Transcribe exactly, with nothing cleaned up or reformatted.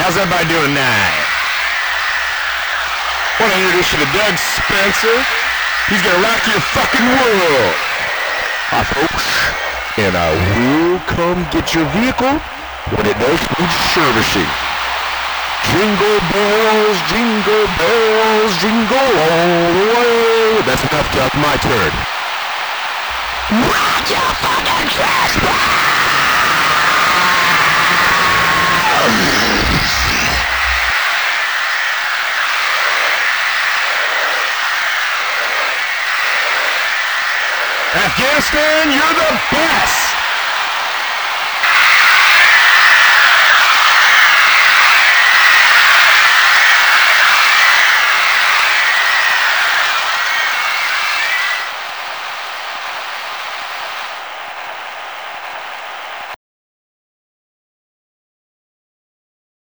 How's everybody doing tonight? I want to introduce you to Doug Spencer. He's gonna rock your fucking world. Hi, folks, and I will come get your vehicle when it does need servicing. Jingle bells, jingle bells, jingle all the way. That's enough, Doug. My turn. Rock your fucking trespass! Afghanistan, you're the best!